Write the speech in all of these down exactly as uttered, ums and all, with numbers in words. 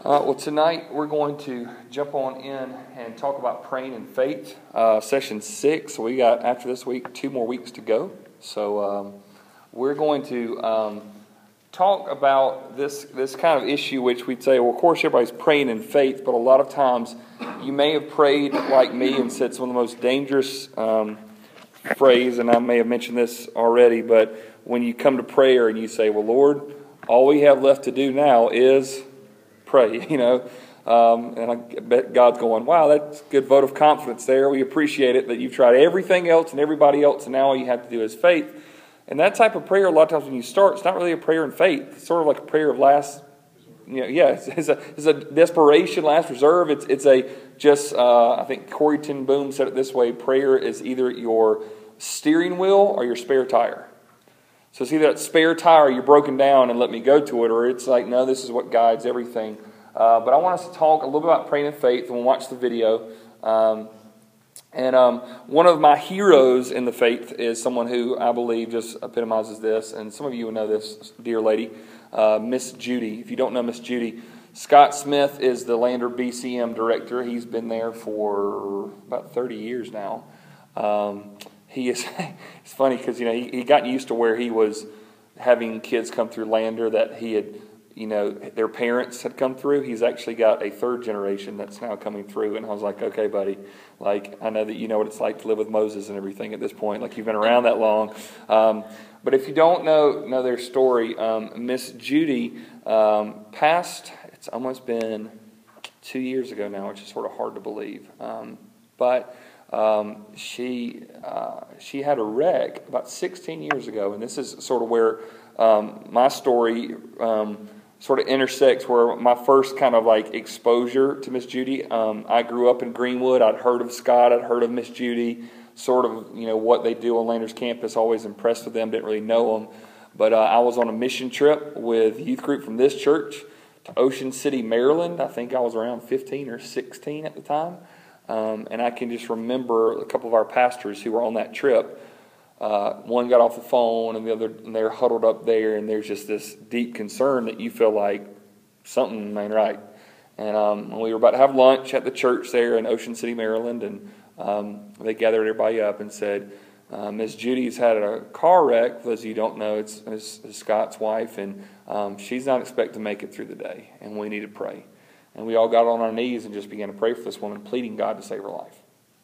Uh, well, tonight we're going to jump on in and talk about praying in faith, uh, session six. So we got, after this week, two more weeks to go. So um, we're going to um, talk about this this kind of issue, which we'd say, well, of course, everybody's praying in faith, but a lot of times you may have prayed like me and said some of the most dangerous um, phrase, and I may have mentioned this already, but when you come to prayer and you say, well, Lord, all we have left to do now is pray, you know, um, and I bet God's going, wow, that's a good vote of confidence there. We appreciate it that you've tried everything else and everybody else, and now all you have to do is faith. And that type of prayer, a lot of times when you start, it's not really a prayer in faith. It's sort of like a prayer of last, you know, yeah, it's, it's, a, it's a desperation, last reserve. It's it's a just, uh, I think Corrie ten Boom said it this way, prayer is either your steering wheel or your spare tire. So it's either that spare tire, you're broken down and let me go to it, or it's like, no, this is what guides everything. Uh, but I want us to talk a little bit about praying in faith, and we'll watch the video. Um, and um, one of my heroes in the faith is someone who I believe just epitomizes this, and some of you will know this, dear lady, uh, Miss Judy. If you don't know Miss Judy, Scott Smith is the Lander B C M director. He's been there for about thirty years now. Um, He is. It's funny because you know he, he got used to where he was having kids come through Lander that he had, you know, their parents had come through. He's actually got a third generation that's now coming through, and I was like, okay, buddy, like I know that you know what it's like to live with Moses and everything at this point. Like you've been around that long. Um, but if you don't know know their story, um, Miss Judy um, passed. It's almost been two years ago now, which is sort of hard to believe, um, but. Um, she uh, she had a wreck about sixteen years ago, and this is sort of where um, my story um, sort of intersects, where my first kind of like exposure to Miss Judy. Um, I grew up in Greenwood. I'd heard of Scott. I'd heard of Miss Judy. Sort of, you know, what they do on Lander's campus. Always impressed with them. Didn't really know them, but uh, I was on a mission trip with youth group from this church to Ocean City, Maryland. I think I was around fifteen or sixteen at the time. Um, and I can just remember a couple of our pastors who were on that trip. Uh, one got off the phone, and the other, and they're huddled up there, and there's just this deep concern that you feel like something ain't right. And um, we were about to have lunch at the church there in Ocean City, Maryland, and um, they gathered everybody up and said, uh, Miss Judy's had a car wreck. For those of you who don't know, it's, it's, it's Scott's wife, and um, she's not expected to make it through the day, and we need to pray. And we all got on our knees and just began to pray for this woman, pleading God to save her life.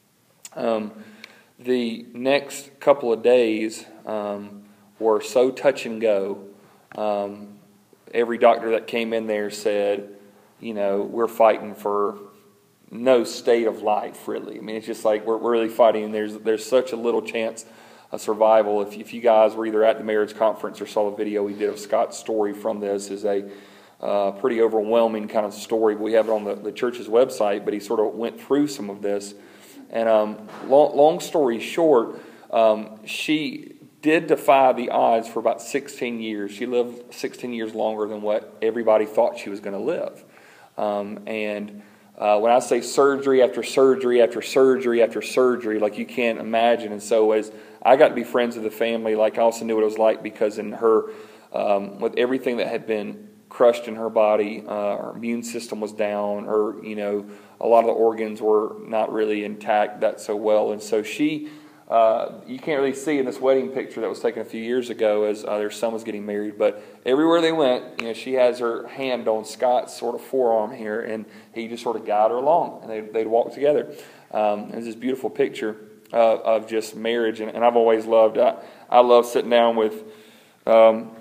Um, the next couple of days um, were so touch and go. Um, every doctor that came in there said, you know, we're fighting for no state of life, really. I mean, it's just like we're, we're really fighting, and there's there's such a little chance of survival. If, if you guys were either at the marriage conference or saw the video we did of Scott's story from this, is a Uh, pretty overwhelming kind of story. We have it on the, the church's website, but he sort of went through some of this. And um, long, long story short, um, she did defy the odds for about sixteen years. She lived sixteen years longer than what everybody thought she was going to live. Um, and uh, when I say surgery after surgery after surgery after surgery, like you can't imagine. And so as I got to be friends with the family, like I also knew what it was like, because in her, um, with everything that had been crushed in her body, uh, her immune system was down, or, you know, a lot of the organs were not really intact that so well. And so she, uh, you can't really see in this wedding picture that was taken a few years ago as uh, their son was getting married, but everywhere they went, you know, she has her hand on Scott's sort of forearm here, and he just sort of guided her along, and they, they'd walk together. Um, there's this beautiful picture uh, of just marriage, and, and I've always loved, I, I love sitting down with um,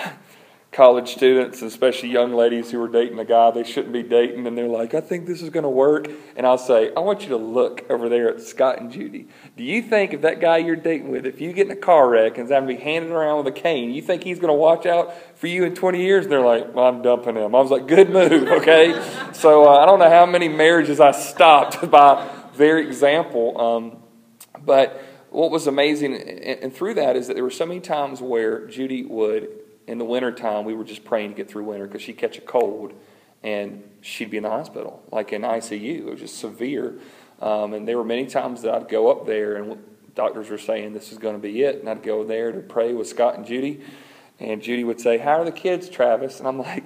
college students, and especially young ladies who are dating a guy they shouldn't be dating, and they're like, I think this is going to work. And I'll say, I want you to look over there at Scott and Judy. Do you think if that guy you're dating with, if you get in a car wreck and is having to be handed around with a cane, you think he's going to watch out for you in twenty years? And they're like, well, I'm dumping him. I was like, good move, okay? So uh, I don't know how many marriages I stopped by their example. Um, but what was amazing, and, and through that, is that there were so many times where Judy would, in the wintertime, we were just praying to get through winter, because she'd catch a cold and she'd be in the hospital, like in I C U. It was just severe. Um, and there were many times that I'd go up there and doctors were saying this is going to be it. And I'd go there to pray with Scott and Judy. And Judy would say, how are the kids, Travis? And I'm like,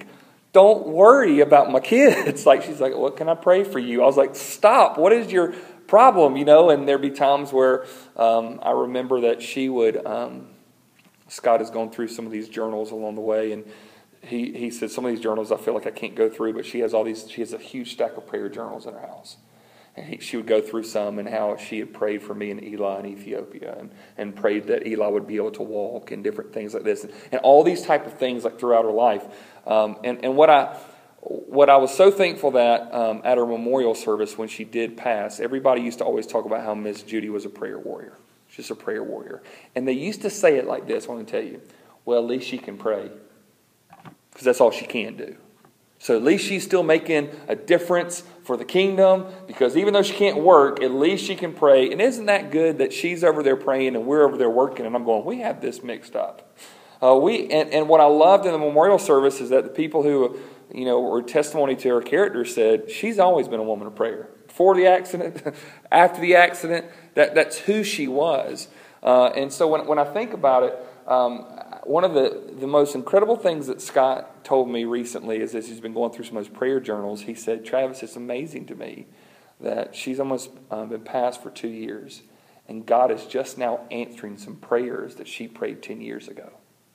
don't worry about my kids. Like, she's like, what can I pray for you? I was like, stop. What is your problem? You know, and there'd be times where um, I remember that she would, um, Scott has gone through some of these journals along the way, and he, he said, some of these journals I feel like I can't go through, but she has all these, she has a huge stack of prayer journals in her house. And he, she would go through some and how she had prayed for me and Eli in Ethiopia and, and prayed that Eli would be able to walk and different things like this. And, and all these type of things like throughout her life. Um, and, and what I what I was so thankful that um, at her memorial service when she did pass, everybody used to always talk about how Miss Judy was a prayer warrior. She's a prayer warrior. And they used to say it like this, I want to tell you. Well, at least she can pray. Because that's all she can do. So at least she's still making a difference for the kingdom, because even though she can't work, at least she can pray. And isn't that good that she's over there praying and we're over there working? And I'm going, we have this mixed up. Uh, we and, and what I loved in the memorial service is that the people who, you know, were testimony to her character said she's always been a woman of prayer. Before the accident, after the accident, that, that's who she was. Uh, and so when when I think about it, um, one of the, the most incredible things that Scott told me recently is as he's been going through some of his prayer journals, he said, Travis, it's amazing to me that she's almost um, been passed for two years, and God is just now answering some prayers that she prayed ten years ago.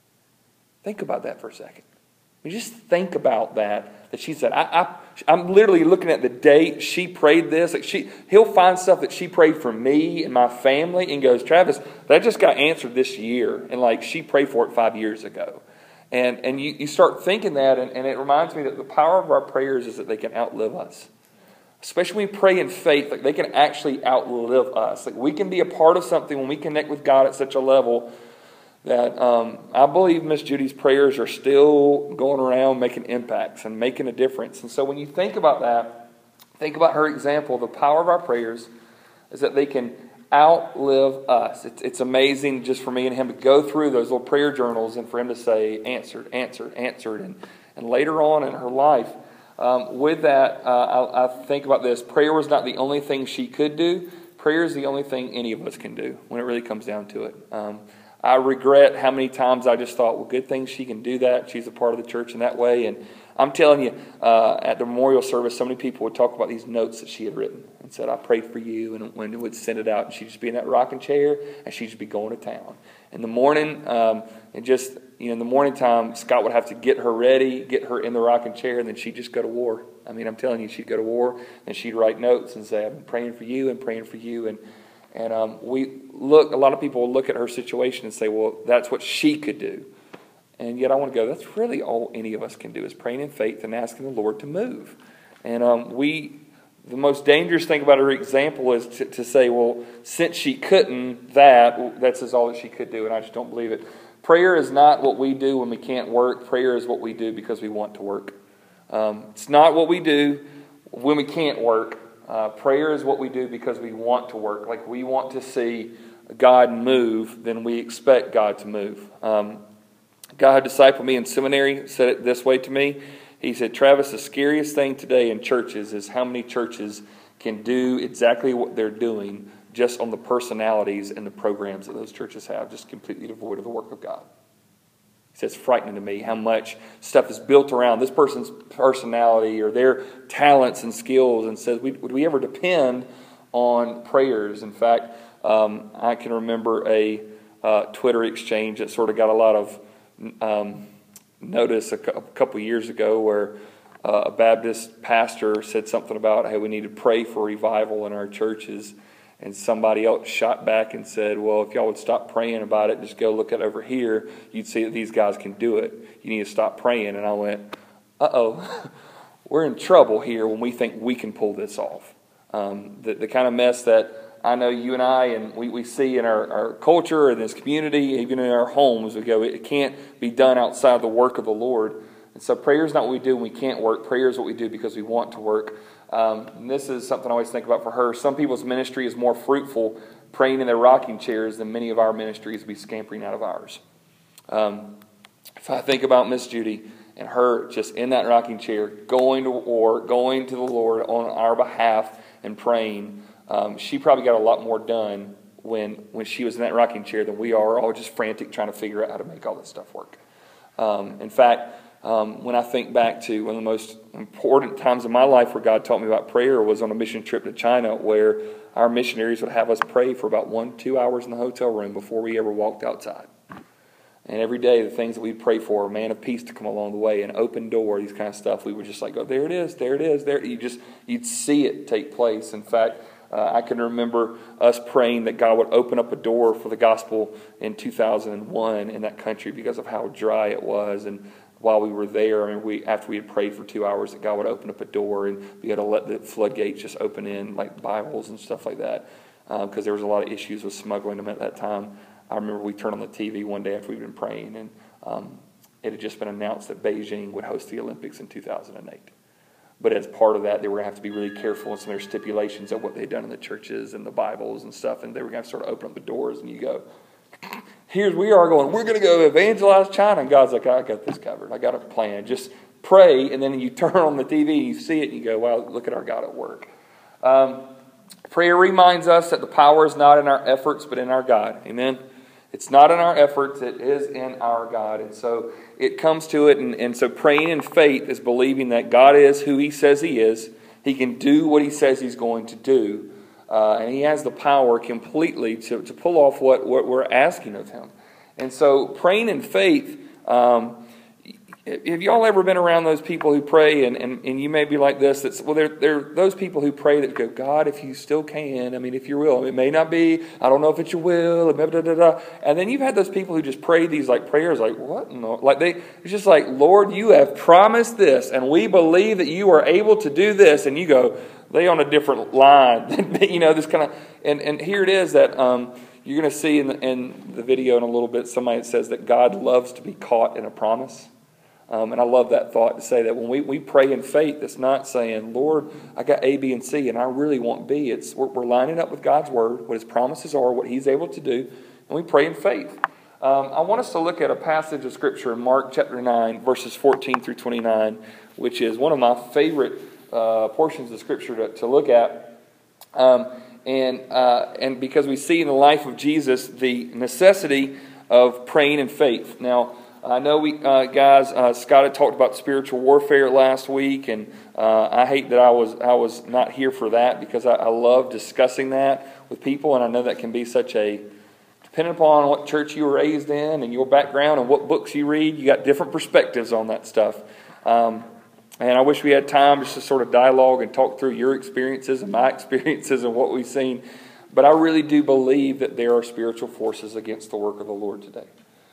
Think about that for a second. I mean, just think about that, that she said, I, I, I'm literally looking at the date she prayed this. Like she, he'll find stuff that she prayed for me and my family and goes, Travis, that just got answered this year. And like she prayed for it five years ago. And and you, you start thinking that, and, and it reminds me that the power of our prayers is that they can outlive us. Especially when we pray in faith, like they can actually outlive us. Like we can be a part of something when we connect with God at such a level that um, I believe Miss Judy's prayers are still going around making impacts and making a difference. And so when you think about that, think about her example. The power of our prayers is that they can outlive us. It's, it's amazing just for me and him to go through those little prayer journals and for him to say, answered, answered, answered. And, and later on in her life, um, with that, uh, I, I think about this. Prayer was not the only thing she could do. Prayer is the only thing any of us can do when it really comes down to it. Um, I regret how many times I just thought, well, good thing she can do that. She's a part of the church in that way. And I'm telling you, uh, at the memorial service, so many people would talk about these notes that she had written and said, I prayed for you, and when would send it out, and she'd just be in that rocking chair, and she'd just be going to town. In the morning, um, and just, you know, in the morning time, Scott would have to get her ready, get her in the rocking chair, and then she'd just go to war. I mean, I'm telling you, she'd go to war, and she'd write notes and say, I've been praying for you and praying for you, and And um, we look, a lot of people will look at her situation and say, well, that's what she could do. And yet I want to go, that's really all any of us can do is praying in faith and asking the Lord to move. And um, we, the most dangerous thing about her example is to, to say, well, since she couldn't that, that's all that she could do. And I just don't believe it. Prayer is not what we do when we can't work. Prayer is what we do because we want to work. Um, it's not what we do when we can't work. Uh, prayer is what we do because we want to work. Like we want to see God move, then we expect God to move. Um, God discipled me in seminary, said it this way to me. He said, Travis, the scariest thing today in churches is how many churches can do exactly what they're doing just on the personalities and the programs that those churches have, just completely devoid of the work of God. He says, it's frightening to me how much stuff is built around this person's personality or their talents and skills, and says, would we ever depend on prayers? In fact, um, I can remember a uh, Twitter exchange that sort of got a lot of um, notice a, a couple years ago where uh, a Baptist pastor said something about, hey, we need to pray for revival in our churches. And somebody else shot back and said, well, if y'all would stop praying about it, just go look at over here, you'd see that these guys can do it. You need to stop praying. And I went, uh-oh, we're in trouble here when we think we can pull this off. Um, the, the kind of mess that I know you and I and we, we see in our, our culture, in this community, even in our homes, we go, it can't be done outside the work of the Lord. And so prayer is not what we do when we can't work. Prayer is what we do because we want to work. Um, and this is something I always think about for her. Some people's ministry is more fruitful praying in their rocking chairs than many of our ministries be scampering out of ours. Um, if I think about Miss Judy and her just in that rocking chair, going to war, going to the Lord on our behalf and praying, um, she probably got a lot more done when, when she was in that rocking chair than we are all just frantic trying to figure out how to make all this stuff work. Um, in fact, Um, when I think back to one of the most important times in my life where God taught me about prayer was on a mission trip to China, where our missionaries would have us pray for about one, two hours in the hotel room before we ever walked outside. And every day, the things that we'd pray for, a man of peace to come along the way, an open door, these kind of stuff, we would just like go, there it is, there it is, there. You just, you'd see it take place. In fact, uh, I can remember us praying that God would open up a door for the gospel in two thousand one in that country because of how dry it was. And while we were there, I mean, we after we had prayed for two hours, that God would open up a door and be able to let the floodgates just open in, like Bibles and stuff like that, because uh, there was a lot of issues with smuggling them at that time. I remember we turned on the T V one day after we'd been praying, and um, it had just been announced that Beijing would host the Olympics in two thousand eight. But as part of that, they were going to have to be really careful in some of their stipulations of what they'd done in the churches and the Bibles and stuff, and they were going to sort of open up the doors, and you go, here's we are going, we're going to go evangelize China. And God's like, I got this covered. I got a plan. Just pray, and then you turn on the T V, and you see it, and you go, wow, look at our God at work. Um, prayer reminds us that the power is not in our efforts, but in our God. Amen? It's not in our efforts, it is in our God. And so it comes to it, and, and so praying in faith is believing that God is who He says He is. He can do what He says He's going to do. Uh, and He has the power completely to, to pull off what, what we're asking of Him. And so praying in faith, um, have y'all ever been around those people who pray, and, and, and you may be like this, that's, well, they're, they're those people who pray that go, God, if you still can, I mean, if you will, it may not be, I don't know if it's your will, blah, blah, blah, blah. And then you've had those people who just pray these like prayers like, what? No. Like they, it's just like, Lord, you have promised this, and we believe that you are able to do this, and you go, they on a different line, you know, this kind of, and, and here it is that um, you're going to see in the, in the video in a little bit, somebody that says that God loves to be caught in a promise. Um, and I love that thought to say that when we, we pray in faith, it's not saying, Lord, I got A, B, and C, and I really want B. It's we're, we're lining up with God's Word, what His promises are, what He's able to do, and we pray in faith. Um, I want us to look at a passage of Scripture in Mark chapter nine, verses fourteen through twenty-nine, which is one of my favorite uh, portions of Scripture to, to look at. Um, and uh, and because we see in the life of Jesus the necessity of praying in faith. Now, I know we uh, guys, uh, Scott had talked about spiritual warfare last week, and uh, I hate that I was I was not here for that because I, I love discussing that with people, and I know that can be such a, depending upon what church you were raised in and your background and what books you read, you got different perspectives on that stuff. Um, and I wish we had time just to sort of dialogue and talk through your experiences and my experiences and what we've seen. But I really do believe that there are spiritual forces against the work of the Lord today.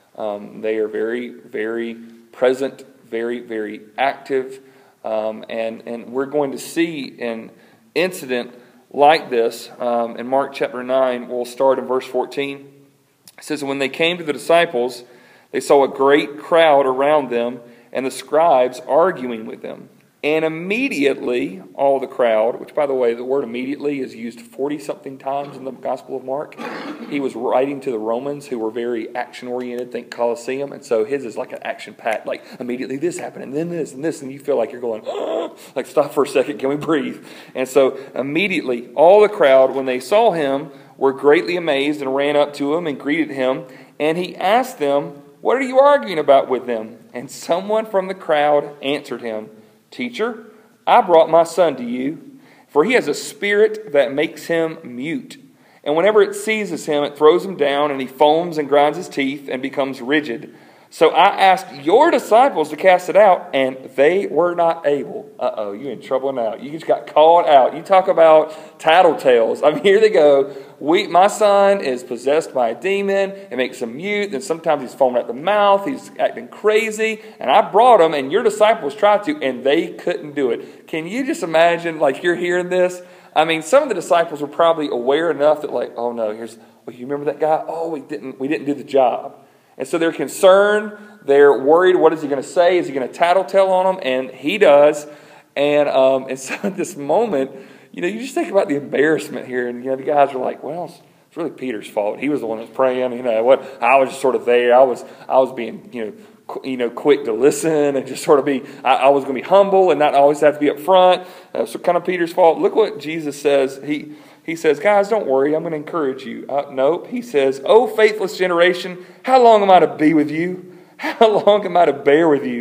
Um, they are very, very present, very, very active. Um, and, and we're going to see an incident like this um, in Mark chapter nine. We'll start in verse fourteen. It says, when they came to the disciples, they saw a great crowd around them and the scribes arguing with them. And immediately, all the crowd, which by the way, the word immediately is used forty-something times in the Gospel of Mark. He was writing to the Romans who were very action-oriented, think Colosseum. And so his is like an action-packed, like immediately this happened, and then this, and this, and you feel like you're going, oh, like stop for a second, can we breathe? And so immediately, all the crowd, when they saw him, were greatly amazed and ran up to him and greeted him. And he asked them, what are you arguing about with them? And someone from the crowd answered him, Teacher, I brought my son to you, for he has a spirit that makes him mute. And whenever it seizes him, it throws him down, and he foams and grinds his teeth and becomes rigid. So I asked your disciples to cast it out, and they were not able. Uh-oh, you're in trouble now. You just got called out. You talk about tattletales. I mean, here they go. We, my son is possessed by a demon. It makes him mute. Then sometimes he's foaming at the mouth. He's acting crazy. And I brought him, and your disciples tried to, and they couldn't do it. Can you just imagine, like, you're hearing this? I mean, some of the disciples were probably aware enough that, like, oh, no, here's, well, you remember that guy? Oh, we didn't, we didn't do the job. And so they're concerned. They're worried. What is he going to say? Is he going to tattletale on them? And he does. And um, and so at this moment, you know, you just think about the embarrassment here. And, you know, the guys are like, well, it's really Peter's fault. He was the one that was praying. You know, what? I was just sort of there. I was I was being, you know, qu- you know, quick to listen and just sort of be, I, I was going to be humble and not always have to be up front. Uh, so kind of Peter's fault. Look what Jesus says. He He says, guys, don't worry. I'm going to encourage you. Uh, nope. He says, oh, faithless generation, how long am I to be with you? How long am I to bear with you?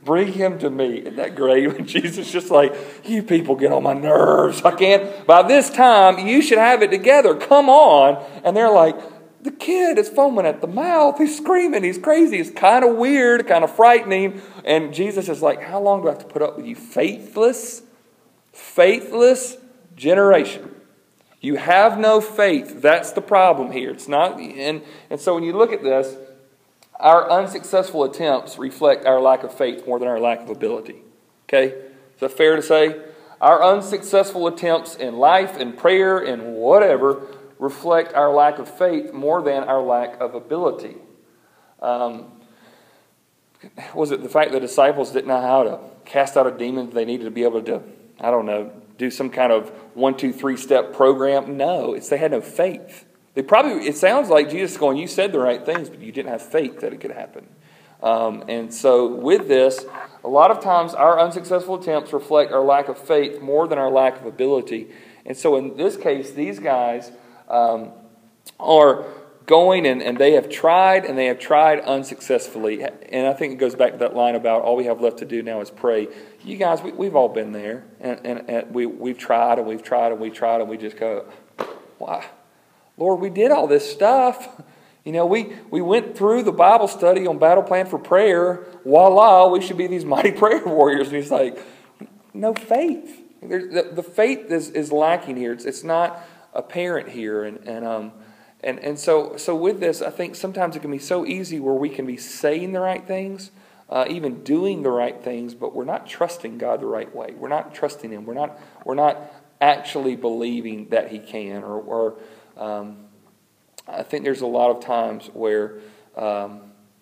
Bring him to me. Isn't that great? When Jesus just like, you people get on my nerves. I can't. By this time, you should have it together. Come on. And they're like, the kid is foaming at the mouth. He's screaming. He's crazy. It's kind of weird, kind of frightening. And Jesus is like, how long do I have to put up with you? Faithless, faithless generation. You have no faith. That's the problem here. It's not. And, and so when you look at this, our unsuccessful attempts reflect our lack of faith more than our lack of ability. Okay? Is that fair to say? Our unsuccessful attempts in life, in prayer, in whatever, reflect our lack of faith more than our lack of ability. Um, was it the fact that the disciples didn't know how to cast out a demon? They needed to be able to, I don't know, do some kind of one, two, three step program? No, it's they had no faith. They probably, it sounds like Jesus is going, you said the right things, but you didn't have faith that it could happen. Um, and so with this, a lot of times our unsuccessful attempts reflect our lack of faith more than our lack of ability. And so in this case, these guys um, are going and, and they have tried and they have tried unsuccessfully. And I think it goes back to that line about all we have left to do now is pray. You guys, we, we've all been there. And, and, and we, we've tried and we've tried and we've tried and we just go, why? Lord, we did all this stuff. You know, we, we went through the Bible study on Battle Plan for Prayer. Voila, we should be these mighty prayer warriors. And he's like, no faith. There's, the, the faith is, is lacking here. It's, it's not apparent here. And and um and, and so so with this, I think sometimes it can be so easy where we can be saying the right things, uh, even doing the right things, but we're not trusting God the right way. We're not trusting Him. We're not we're not actually believing that He can. Or, or um, I think there's a lot of times where um,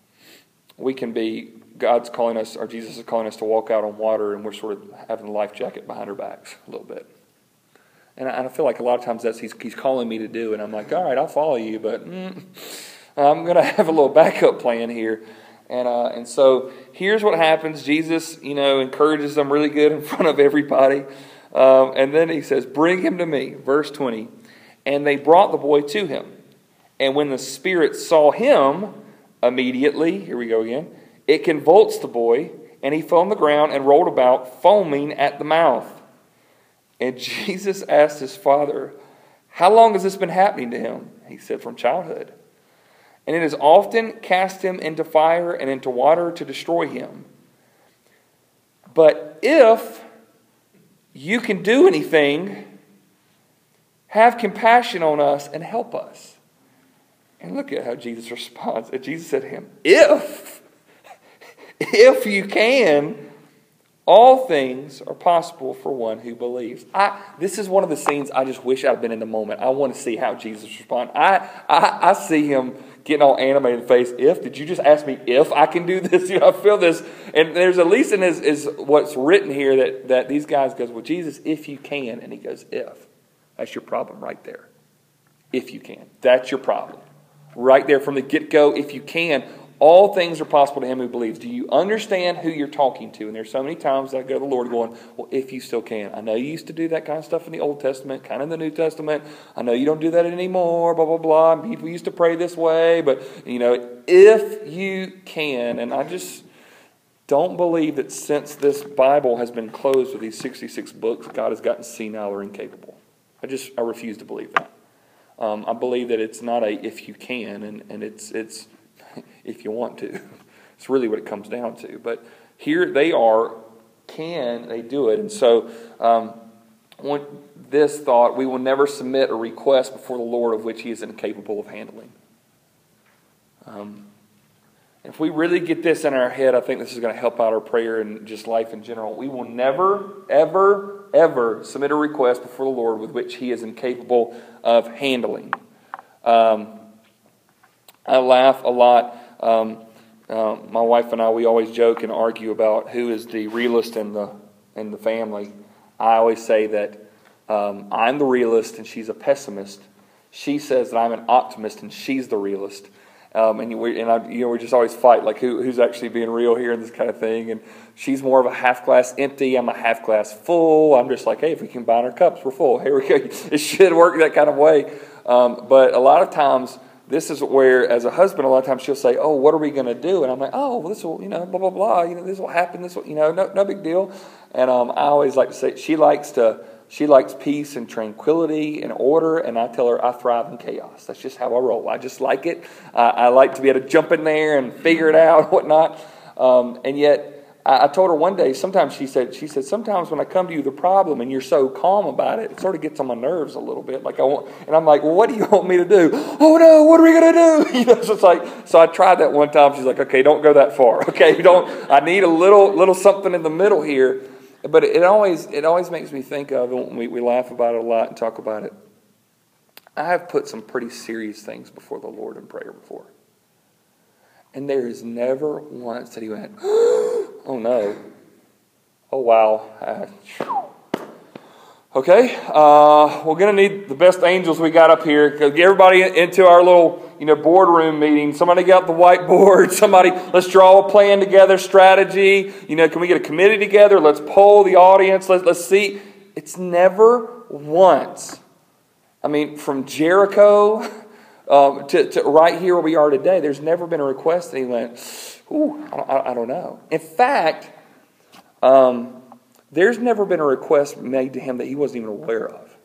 we can be, God's calling us, or Jesus is calling us to walk out on water, and we're sort of having a life jacket behind our backs a little bit. And I, I feel like a lot of times that's he's, he's calling me to do, and I'm like, all right, I'll follow you, but mm, I'm going to have a little backup plan here. And uh, and so here's what happens. Jesus, you know, encourages them really good in front of everybody. Um, and then he says, bring him to me. Verse twenty. And they brought the boy to him. And when the spirit saw him, immediately, here we go again, it convulsed the boy, and he fell on the ground and rolled about, foaming at the mouth. And Jesus asked his father, how long has this been happening to him? He said, from childhood. And it has often cast him into fire and into water to destroy him. But if you can do anything, have compassion on us and help us. And look at how Jesus responds. And Jesus said to him, if, if you can, all things are possible for one who believes. I, this is one of the scenes I just wish I'd been in the moment. I want to see how Jesus responds. I, I, I see him getting all animated in the face. If, did you just ask me if I can do this? You know, I feel this. And there's at least in his, is what's written here that, that these guys goes, well, Jesus, if you can. And he goes, if. That's your problem right there. If you can. That's your problem. Right there from the get-go, if you can. All things are possible to him who believes. Do you understand who you're talking to? And there's so many times that I go to the Lord going, well, if you still can. I know you used to do that kind of stuff in the Old Testament, kind of in the New Testament. I know you don't do that anymore, blah, blah, blah. And people used to pray this way. But, you know, if you can. And I just don't believe that since this Bible has been closed with these sixty-six books, God has gotten senile or incapable. I just, I refuse to believe that. Um, I believe that it's not a if you can, and, and it's it's if you want to. It's really what it comes down to. But here they are, can they do it? And so um, when this thought, we will never submit a request before the Lord of which he is incapable of handling. Um, if we really get this in our head, I think this is going to help out our prayer and just life in general. We will never, ever, ever submit a request before the Lord with which he is incapable of handling. Um, I laugh a lot. Um, uh, my wife and I, we always joke and argue about who is the realist in the in the family. I always say that um, I'm the realist and she's a pessimist. She says that I'm an optimist and she's the realist. Um, and we and I, you know, we just always fight like who who's actually being real here and this kind of thing. And she's more of a half glass empty. I'm a half glass full. I'm just like, hey, if we combine our cups, we're full. Here we go. It should work that kind of way. Um, but a lot of times this is where, as a husband, a lot of times she'll say, "Oh, what are we going to do?" And I'm like, "Oh, well, this will, you know, blah blah blah. You know, this will happen. This will, you know, no no big deal." And um, I always like to say she likes to she likes peace and tranquility and order, and I tell her I thrive in chaos. That's just how I roll. I just like it. Uh, I like to be able to jump in there and figure it out and whatnot. Um, and yet. I told her one day, sometimes she said, she said, sometimes when I come to you with a problem and you're so calm about it, it sort of gets on my nerves a little bit. Like I want, and I'm like, well, what do you want me to do? Oh no, what are we going to do? You know, so it's like, so I tried that one time. She's like, okay, don't go that far. Okay, don't, I need a little, little something in the middle here. But it always, it always makes me think of, and we, we laugh about it a lot and talk about it. I have put some pretty serious things before the Lord in prayer before. And there is never once that he went, oh no, oh wow. Uh, okay, uh, we're going to need the best angels we got up here. Get everybody into our little, you know, boardroom meeting. Somebody got the whiteboard. Somebody, let's draw a plan together, strategy. You know, can we get a committee together? Let's poll the audience. Let's, let's see. It's never once. I mean, from Jericho... Um, to, to right here where we are today, there's never been a request that he went, ooh, I, I don't know. In fact, um, there's never been a request made to him that he wasn't even aware of.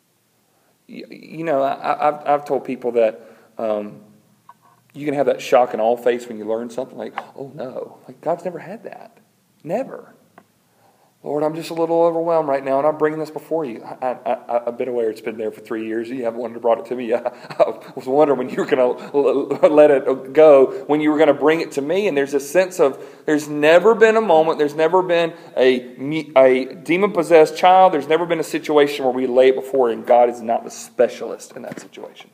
You, you know, I, I've, I've told people that um, you can have that shock and awe face when you learn something like, oh no, like God's never had that. Never. Lord, I'm just a little overwhelmed right now, and I'm bringing this before you. I, I, I've been aware it's been there for three years. You haven't wanted to brought it to me. I, I was wondering when you were going to let it go, when you were going to bring it to me. And there's a sense of, there's never been a moment, there's never been a, a demon-possessed child, there's never been a situation where we lay it before, and God is not the specialist in that situation.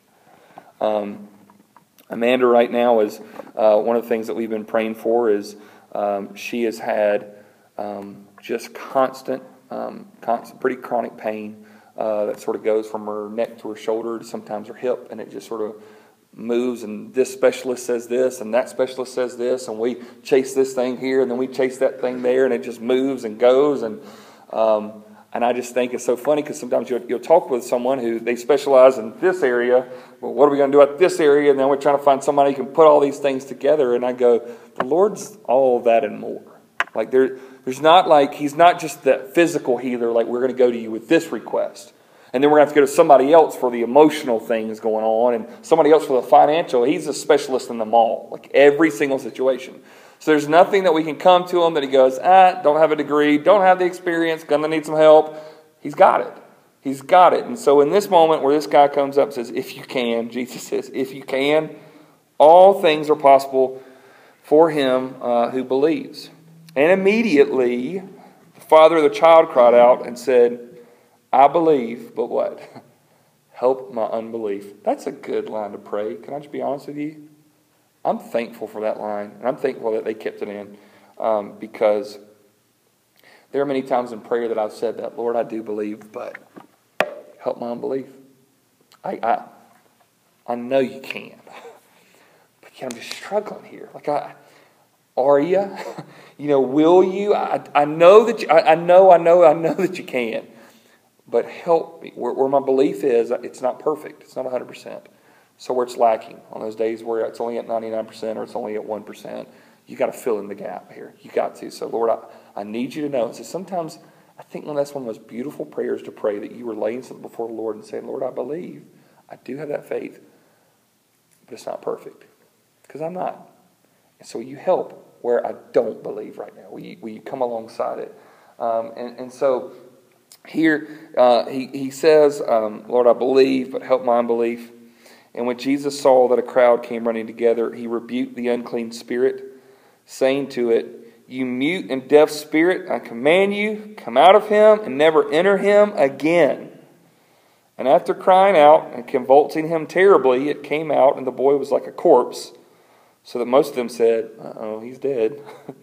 Um, Amanda right now is, uh, one of the things that we've been praying for is um, she has had... Um, just constant, um, constant, pretty chronic pain uh, that sort of goes from her neck to her shoulder to sometimes her hip, and it just sort of moves, and this specialist says this, and that specialist says this, and we chase this thing here, and then we chase that thing there, and it just moves and goes, and um, and I just think it's so funny because sometimes you'll, you'll talk with someone who they specialize in this area, well, what are we going to do at this area, and then we're trying to find somebody who can put all these things together, and I go, the Lord's all of that and more. Like there, there's not like, he's not just the physical healer, like we're going to go to you with this request. And then we're going to have to go to somebody else for the emotional things going on and somebody else for the financial. He's a specialist in them all, like every single situation. So there's nothing that we can come to him that he goes, ah, don't have a degree, don't have the experience, going to need some help. He's got it. He's got it. And so in this moment where this guy comes up and says, if you can, Jesus says, if you can, all things are possible for him uh, who believes. And immediately, the father of the child cried out and said, I believe, but what? Help my unbelief. That's a good line to pray. Can I just be honest with you? I'm thankful for that line, and I'm thankful that they kept it in um, because there are many times in prayer that I've said that, Lord, I do believe, but help my unbelief. I I, I know you can, but I'm just struggling here. Like I... Are you? You know, will you? I, I know that you, I, I know, I know, I know that you can. But help me. Where, where my belief is, it's not perfect. It's not one hundred percent. So where it's lacking, on those days where it's only at ninety-nine percent or it's only at one percent, you got to fill in the gap here. You got to. So Lord, I, I need you to know. So sometimes I think that's one of the most beautiful prayers to pray, that you were laying something before the Lord and saying, Lord, I believe. I do have that faith. But it's not perfect. Because I'm not. And so you help where I don't believe right now. Will you, will you come alongside it? Um, and, and so here uh, he, he says, um, Lord, I believe, but help my unbelief. And when Jesus saw that a crowd came running together, he rebuked the unclean spirit, saying to it, you mute and deaf spirit, I command you, come out of him and never enter him again. And after crying out and convulsing him terribly, it came out, and the boy was like a corpse, so that most of them said, uh-oh, he's dead.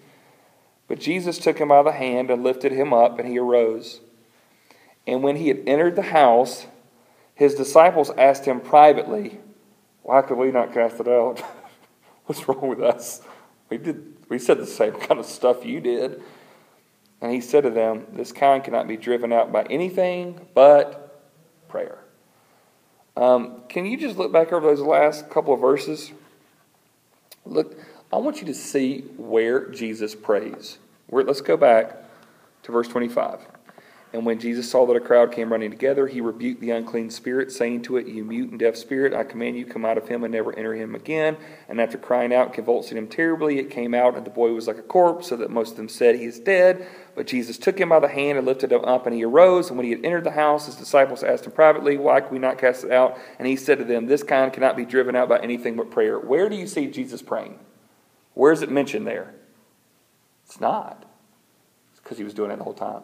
But Jesus took him by the hand and lifted him up, and he arose. And when he had entered the house, his disciples asked him privately, why could we not cast it out? What's wrong with us? We did. We said the same kind of stuff you did. And he said to them, this kind cannot be driven out by anything but prayer. Um, can you just look back over those last couple of verses? Look, I want you to see where Jesus prays. Where, let's go back to verse twenty-five. And when Jesus saw that a crowd came running together, he rebuked the unclean spirit, saying to it, "You mute and deaf spirit, I command you, come out of him and never enter him again." And after crying out and convulsing him terribly, it came out, and the boy was like a corpse, so that most of them said, "He is dead." But Jesus took him by the hand and lifted him up, and he arose. And when he had entered the house, his disciples asked him privately, "Why can we not cast it out?" And he said to them, "This kind cannot be driven out by anything but prayer." Where do you see Jesus praying? Where is it mentioned there? It's not. It's because he was doing it the whole time.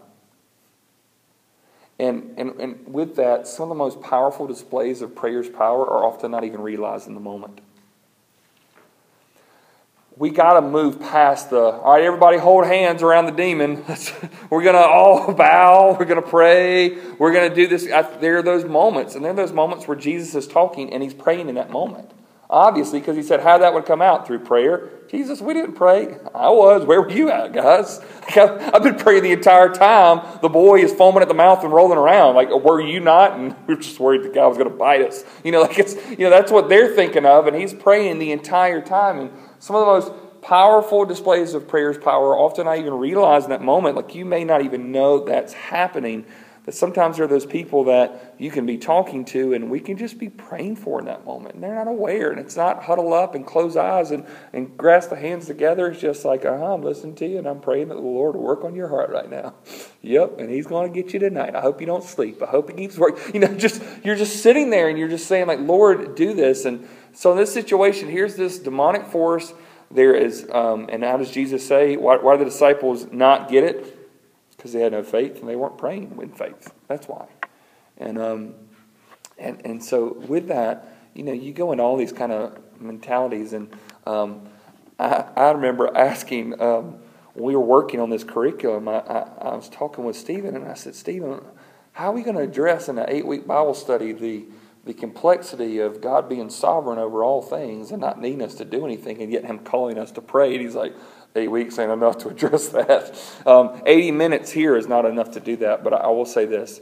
And, and, and with that, some of the most powerful displays of prayer's power are often not even realized in the moment. We got to move past the, all right, everybody hold hands around the demon. We're going to all bow. We're going to pray. We're going to do this. I, there are those moments. And there are those moments where Jesus is talking and he's praying in that moment. Obviously, because he said how that would come out through prayer. Jesus, we didn't pray. I was. Where were you at, guys? I've been praying the entire time. The boy is foaming at the mouth and rolling around. Like, were you not? And we were just worried the guy was going to bite us. You know, like it's, you know, that's what they're thinking of. And he's praying the entire time. And some of the most powerful displays of prayer's power are often not even realized in that moment. Like, you may not even know that's happening. But sometimes there are those people that you can be talking to and we can just be praying for in that moment. And they're not aware. And it's not huddle up and close eyes and, and grasp the hands together. It's just like, uh-huh, I'm listening to you and I'm praying that the Lord will work on your heart right now. Yep, and he's going to get you tonight. I hope you don't sleep. I hope he keeps working. You know, just you're just sitting there and you're just saying, like, Lord, do this. And so in this situation, here's this demonic force. There is, um, and how does Jesus say, why, why do the disciples not get it? Because they had no faith and they weren't praying with faith. That's why. And um, and and so with that, you know, you go into all these kind of mentalities. And um, I, I remember asking, um, when we were working on this curriculum, I, I, I was talking with Stephen and I said, Stephen, how are we going to address in an eight-week Bible study the the complexity of God being sovereign over all things and not needing us to do anything, and yet him calling us to pray? And he's like, eight weeks ain't enough to address that. Um, eighty minutes here is not enough to do that. But I will say this,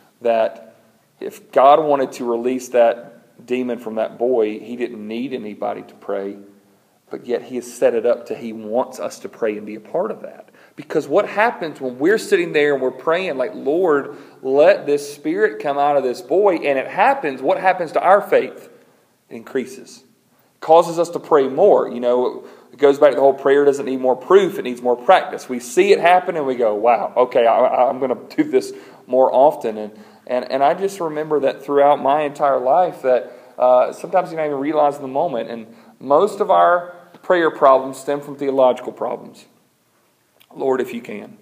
that if God wanted to release that demon from that boy, he didn't need anybody to pray. But yet he has set it up to he wants us to pray and be a part of that. Because what happens when we're sitting there and we're praying like, Lord, let this spirit come out of this boy, and it happens, what happens to our faith? It increases. It causes us to pray more. You know, it goes back to the whole prayer doesn't need more proof, it needs more practice. We see it happen and we go, wow, okay, I, I'm going to do this more often. And, and, and I just remember that throughout my entire life that uh, sometimes you don't even realize in the moment. And most of our prayer problems stem from theological problems. Lord, if you can.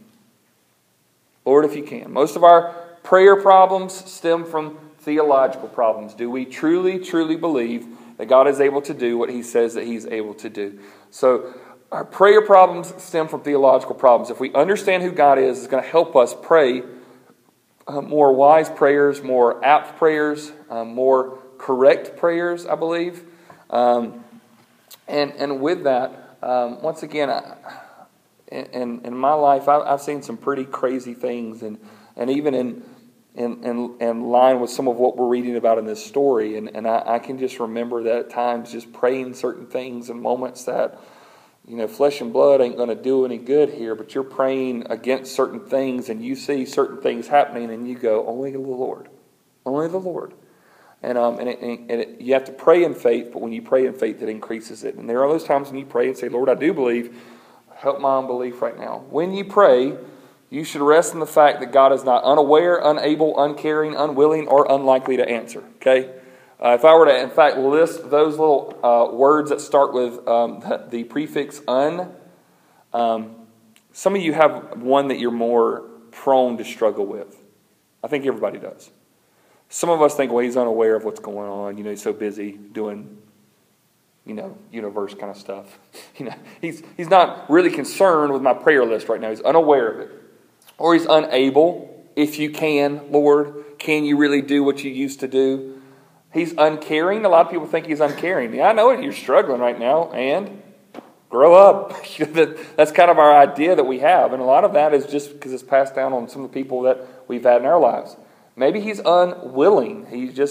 Lord, if you can. Most of our prayer problems stem from theological problems. Do we truly, truly believe that God is able to do what he says that he's able to do? So our prayer problems stem from theological problems. If we understand who God is, it's going to help us pray uh, more wise prayers, more apt prayers, uh, more correct prayers, I believe. Um, and, and with that, um, once again, I, In, in my life, I've seen some pretty crazy things, and, and even in, in in in line with some of what we're reading about in this story, and, and I, I can just remember that at times just praying certain things and moments that, you know, flesh and blood ain't going to do any good here, but you're praying against certain things, and you see certain things happening, and you go, only the Lord, only the Lord. And um and, it, and it, you have to pray in faith, but when you pray in faith, it increases it. And there are those times when you pray and say, Lord, I do believe. Help my unbelief right now. When you pray, you should rest in the fact that God is not unaware, unable, uncaring, unwilling, or unlikely to answer. Okay? Uh, if I were to, in fact, list those little uh, words that start with um, the, the prefix un, um, some of you have one that you're more prone to struggle with. I think everybody does. Some of us think, well, he's unaware of what's going on. You know, he's so busy doing, you know, universe kind of stuff. You know, he's he's not really concerned with my prayer list right now. He's unaware of it. Or he's unable. If you can, Lord, can you really do what you used to do? He's uncaring. A lot of people think he's uncaring. Yeah, I know it. You're struggling right now. And grow up. That's kind of our idea that we have. And a lot of that is just because it's passed down on some of the people that we've had in our lives. Maybe he's unwilling. He's just...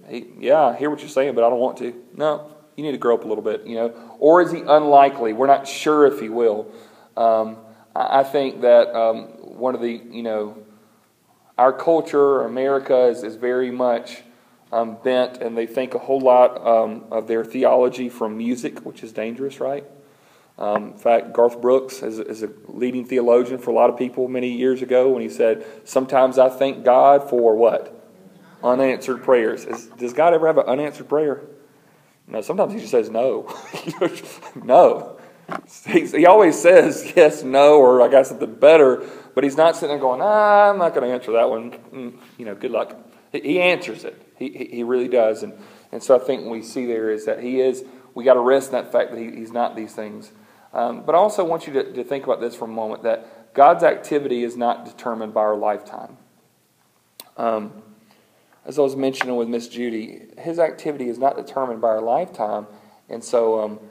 he, yeah, I hear what you're saying, but I don't want to. No, you need to grow up a little bit, you know. Or is he unlikely? We're not sure if he will. Um, I, I think that um, one of the, you know, our culture, America, is, is very much um, bent, and they think a whole lot um, of their theology from music, which is dangerous, right? Um, in fact, Garth Brooks is, is a leading theologian for a lot of people many years ago when he said, sometimes I thank God for what? Unanswered prayers. Is, does God ever have an unanswered prayer? No, sometimes he just says no. No. He, he always says yes, no, or I got something better, but he's not sitting there going, ah, I'm not going to answer that one. Mm, you know, good luck. He, he answers it. He, he he really does. And, and so I think what we see there is that he is, we got to rest in that fact that he, he's not these things. Um, but I also want you to, to think about this for a moment, that God's activity is not determined by our lifetime. Um, as I was mentioning with Miss Judy, his activity is not determined by our lifetime. And so um,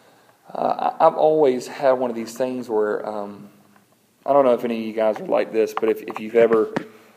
uh, I've always had one of these things where, um, I don't know if any of you guys are like this, but if, if you've ever,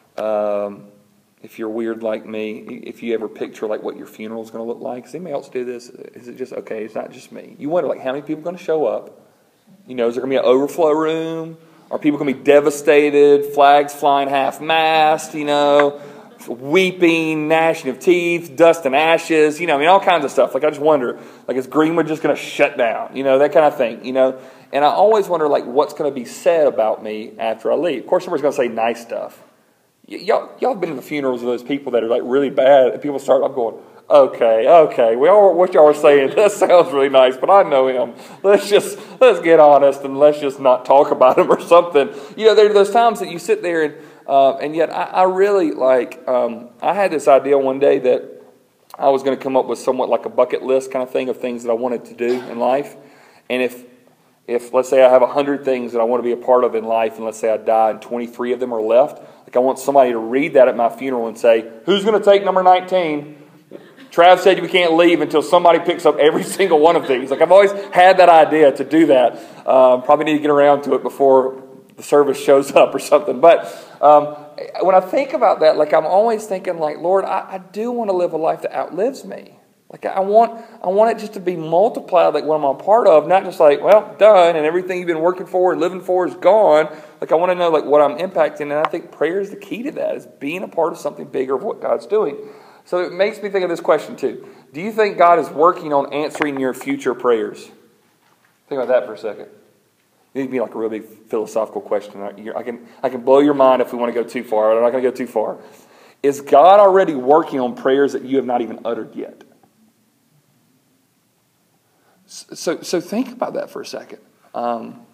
um, if you're weird like me, if you ever picture like what your funeral is going to look like, does anybody else do this? Is it just, okay, it's not just me. You wonder like how many people are going to show up? You know, is there going to be an overflow room? Are people going to be devastated? Flags flying half-mast, you know, weeping, gnashing of teeth, dust and ashes, you know, I mean, all kinds of stuff. Like, I just wonder, like, is Greenwood just going to shut down? You know, that kind of thing, you know. And I always wonder, like, what's going to be said about me after I leave. Of course, somebody's going to say nice stuff. Y- y'all, y'all have been in the funerals of those people that are, like, really bad, and people start, I'm going, okay, okay, we all, what y'all are saying, that sounds really nice, but I know him. Let's just, let's get honest and let's just not talk about him or something. You know, there are those times that you sit there and, uh, and yet I, I really like, um, I had this idea one day that I was going to come up with somewhat like a bucket list kind of thing of things that I wanted to do in life. And if, if let's say I have a hundred things that I want to be a part of in life, and let's say I die and twenty-three of them are left, like I want somebody to read that at my funeral and say, who's going to take number nineteen? Trav said we can't leave until somebody picks up every single one of these. Like, I've always had that idea to do that. Um, probably need to get around to it before the service shows up or something. But um, when I think about that, like, I'm always thinking, like, Lord, I, I do want to live a life that outlives me. Like, I want, I want it just to be multiplied, like what I'm a part of, not just like, well, done, and everything you've been working for and living for is gone. Like, I want to know, like, what I'm impacting, and I think prayer is the key to that, is being a part of something bigger of what God's doing. So it makes me think of this question too. Do you think God is working on answering your future prayers? Think about that for a second. It needs to be like a really philosophical question. I can, I can blow your mind if we want to go too far, but I'm not going to go too far. Is God already working on prayers that you have not even uttered yet? So, so think about that for a second. Um,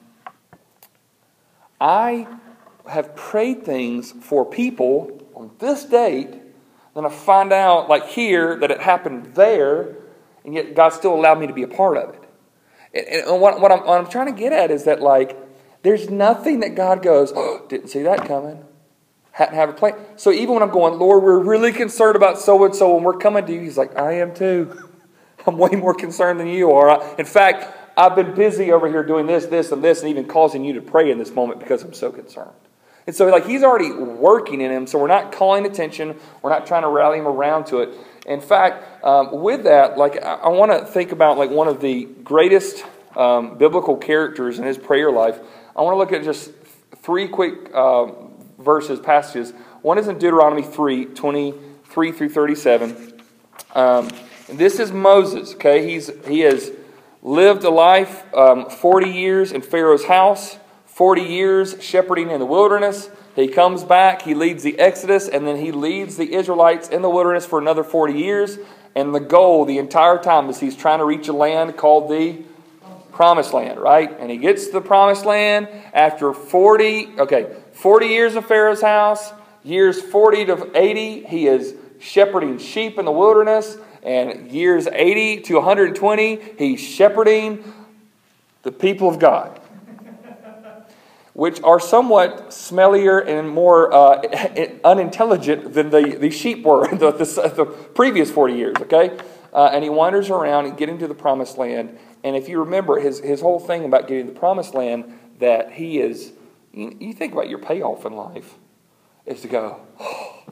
I have prayed things for people on this date. Then I find out, like here, that it happened there, and yet God still allowed me to be a part of it. And, and what, what, I'm, what I'm trying to get at is that, like, there's nothing that God goes, oh, didn't see that coming. Hadn't have a plan. So even when I'm going, Lord, we're really concerned about so-and-so, and we're coming to you, He's like, I am too. I'm way more concerned than you are. In fact, I've been busy over here doing this, this, and this, and even causing you to pray in this moment because I'm so concerned. And so, like, He's already working in him, so we're not calling attention. We're not trying to rally him around to it. In fact, um, with that, like, I, I want to think about, like, one of the greatest um, biblical characters in his prayer life. I want to look at just three quick uh, verses, passages. One is in Deuteronomy three, twenty-three through thirty-seven. Um, and this is Moses, okay? He's He has lived a life, um, forty years in Pharaoh's house. forty years shepherding in the wilderness. He comes back, he leads the Exodus, and then he leads the Israelites in the wilderness for another forty years. And the goal the entire time is he's trying to reach a land called the Promised Land, right? And he gets to the Promised Land after forty, okay, forty years in Pharaoh's house, years forty to eighty, he is shepherding sheep in the wilderness, and years eighty to one hundred twenty, he's shepherding the people of God, which are somewhat smellier and more uh, unintelligent than the, the sheep were the, the, the previous forty years, okay? Uh, and he wanders around and getting to the Promised Land. And if you remember, his, his whole thing about getting to the Promised Land, that he is, you, you think about your payoff in life, is to go, oh,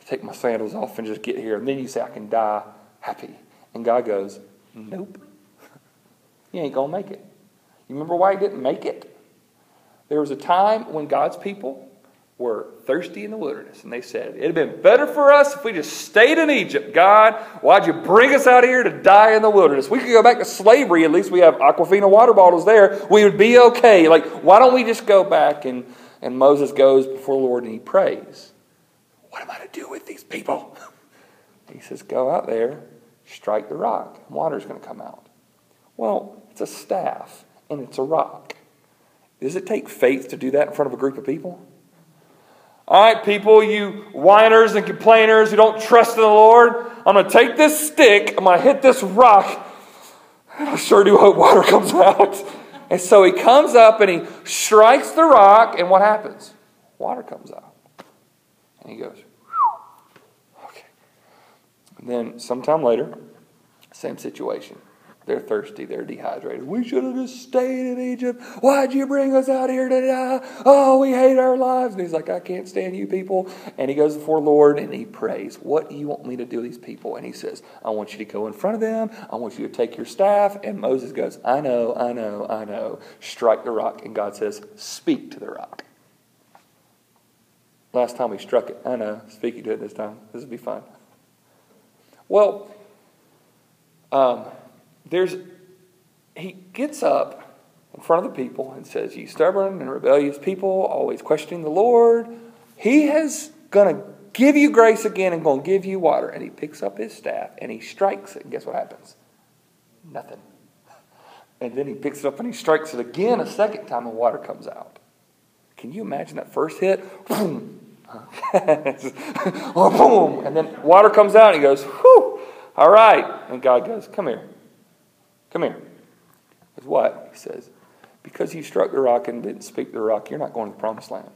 take my sandals off and just get here. And then you say, I can die happy. And God goes, nope. You ain't going to make it. You remember why he didn't make it? There was a time when God's people were thirsty in the wilderness. And they said, it would have been better for us if we just stayed in Egypt. God, why'd you bring us out here to die in the wilderness? We could go back to slavery. At least we have Aquafina water bottles there. We would be okay. Like, why don't we just go back? And, and Moses goes before the Lord and he prays. What am I to do with these people? He says, go out there, strike the rock, and water's going to come out. Well, it's a staff, and it's a rock. Does it take faith to do that in front of a group of people? All right, people, you whiners and complainers who don't trust in the Lord, I'm going to take this stick, I'm going to hit this rock, and I sure do hope water comes out. And so he comes up and he strikes the rock, and what happens? Water comes out. And he goes, whew. Okay. And then sometime later, same situation. They're thirsty. They're dehydrated. We should have just stayed in Egypt. Why'd you bring us out here to die? Oh, we hate our lives. And he's like, I can't stand you people. And he goes before the Lord and he prays. What do you want me to do with these people? And he says, I want you to go in front of them. I want you to take your staff. And Moses goes, I know, I know, I know. Strike the rock. And God says, speak to the rock. Last time we struck it. I know. Speaking to it this time. This will be fun. Well, um... There's, he gets up in front of the people and says, you stubborn and rebellious people, always questioning the Lord. He is going to give you grace again and going to give you water. And he picks up his staff and he strikes it. And guess what happens? Nothing. And then he picks it up and he strikes it again a second time and water comes out. Can you imagine that first hit? Boom. Oh, boom. And then water comes out and he goes, whew, all right. And God goes, come here. Come here. He says, what? He says, because you struck the rock and didn't speak to the rock, you're not going to the promised land.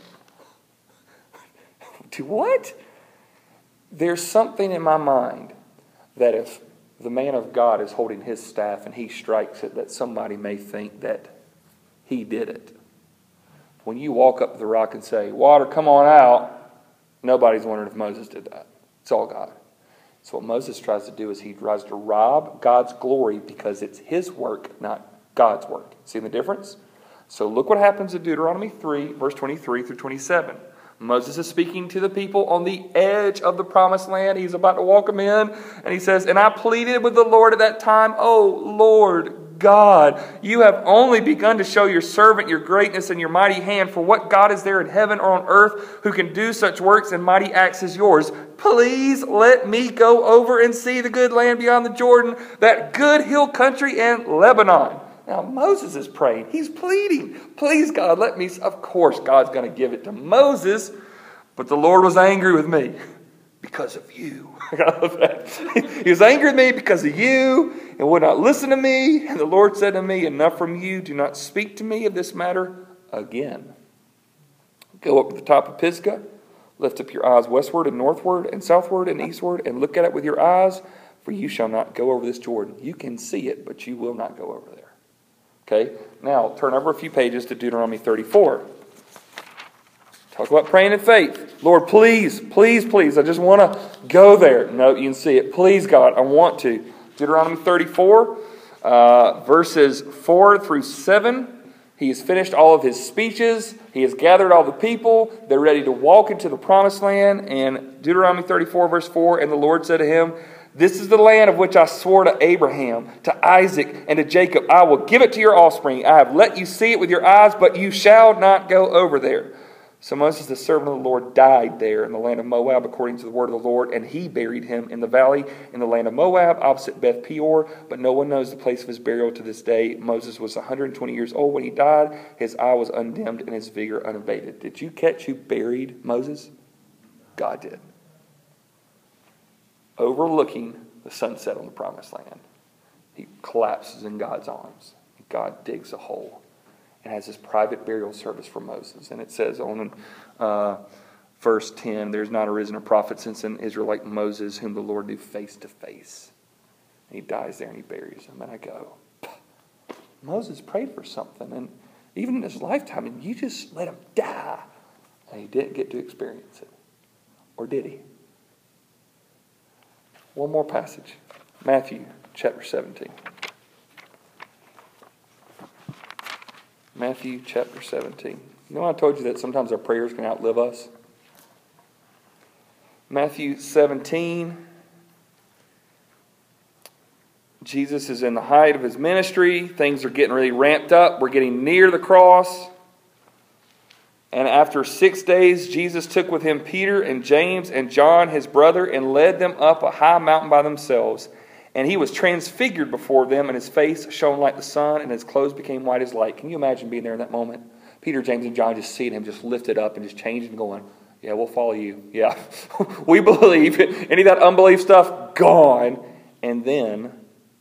To what? There's something in my mind that if the man of God is holding his staff and he strikes it, that somebody may think that he did it. When you walk up to the rock and say, water, come on out, nobody's wondering if Moses did that. It's all God. So what Moses tries to do is he tries to rob God's glory because it's his work, not God's work. See the difference? So look what happens in Deuteronomy three, verse twenty-three through twenty-seven. Moses is speaking to the people on the edge of the promised land. He's about to walk them in. And he says, and I pleaded with the Lord at that time, oh Lord God, you have only begun to show your servant your greatness and your mighty hand. For what God is there in heaven or on earth who can do such works and mighty acts as yours? Please let me go over and see the good land beyond the Jordan, that good hill country and Lebanon. Now Moses is praying. He's pleading. Please God, let me. Of course God's going to give it to Moses. But the Lord was angry with me because of you. I love that. He was angry with me because of you and would not listen to me. And the Lord said to me, enough from you. Do not speak to me of this matter again. Go up to the top of Pisgah. Lift up your eyes westward and northward and southward and eastward and look at it with your eyes. For you shall not go over this Jordan. You can see it, but you will not go over there. Okay, now turn over a few pages to Deuteronomy thirty-four. Talk about praying in faith. Lord, please, please, please, I just want to go there. No, you can see it. Please, God, I want to. Deuteronomy thirty-four, uh, verses four through seven. He has finished all of his speeches. He has gathered all the people. They're ready to walk into the promised land. And Deuteronomy thirty-four, verse four, and the Lord said to him, this is the land of which I swore to Abraham, to Isaac, and to Jacob. I will give it to your offspring. I have let you see it with your eyes, but you shall not go over there. So Moses, the servant of the Lord, died there in the land of Moab according to the word of the Lord, and he buried him in the valley in the land of Moab opposite Beth Peor, but no one knows the place of his burial to this day. Moses was one hundred twenty years old when he died. His eye was undimmed and his vigor unabated. Did you catch who buried Moses? God did. Overlooking the sunset on the promised land. He collapses in God's arms. God digs a hole and has this private burial service for Moses. And it says on uh, verse ten, there's not arisen a prophet since an Israelite Moses, whom the Lord knew face to face. And he dies there and he buries him. And I go, Moses prayed for something. And even in his lifetime, and you just let him die. And he didn't get to experience it. Or did he? One more passage. Matthew chapter seventeen. Matthew chapter seventeen. You know I told you that sometimes our prayers can outlive us? Matthew seventeen. Jesus is in the height of his ministry. Things are getting really ramped up. We're getting near the cross. And after six days, Jesus took with him Peter and James and John, his brother, and led them up a high mountain by themselves. And he was transfigured before them, and his face shone like the sun, and his clothes became white as light. Can you imagine being there in that moment? Peter, James, and John just seeing him just lifted up and just changed and going, yeah, we'll follow you. Yeah, we believe. Any of that unbelief stuff, gone. And then,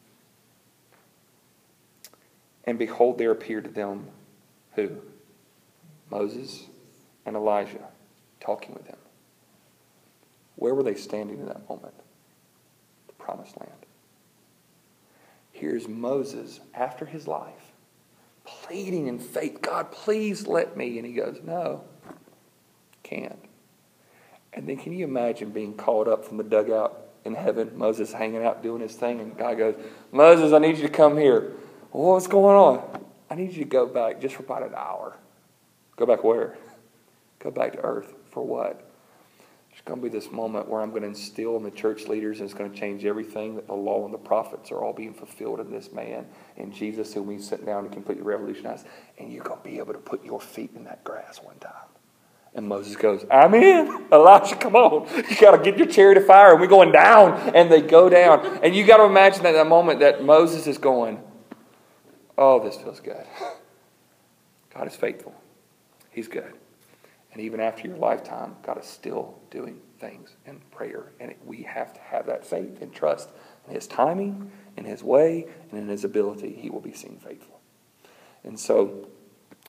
and behold, there appeared to them who? Moses and Elijah talking with him. Where were they standing in that moment? The promised land. Here's Moses after his life, pleading in faith, God, please let me. And he goes, no, can't. And then can you imagine being called up from the dugout in heaven, Moses hanging out doing his thing, and God goes, Moses, I need you to come here. Well, what's going on? I need you to go back just for about an hour. Go back where? Go back to earth. For what? There's going to be this moment where I'm going to instill in the church leaders, and it's going to change everything, that the law and the prophets are all being fulfilled in this man, and Jesus, whom we sit down and completely revolutionize. And you're going to be able to put your feet in that grass one time. And Moses goes, I'm in. Elijah, come on. You got to get your chariot of fire, and we're going down. And they go down. And you got to imagine that, that moment that Moses is going, oh, this feels good. God is faithful. He's good. And even after your lifetime, God is still doing things in prayer. And we have to have that faith and trust in His timing, in His way, and in His ability. He will be seen faithful. And so